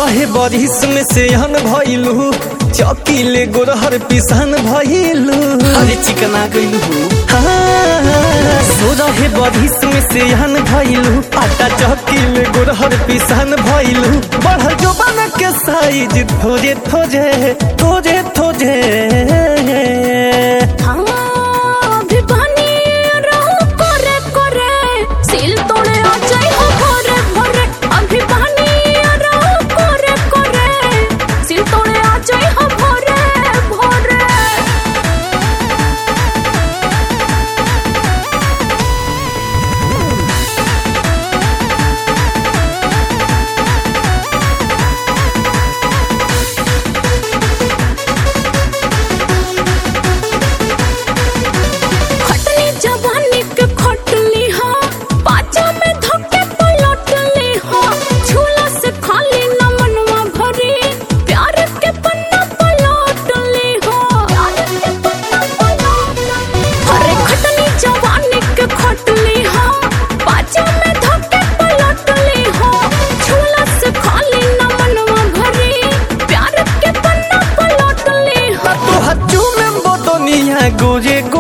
सोलह बरिस में से हन भइलू चौकीले गोरहर पिसान भइलू अरे चिकना गइलू सोलह बरिस में से हन भइलू आटा चौकीले गोरहर पिसान भइलू बढ़ जो बन के साइज थोजे थोजे थोजे थोजे गोरे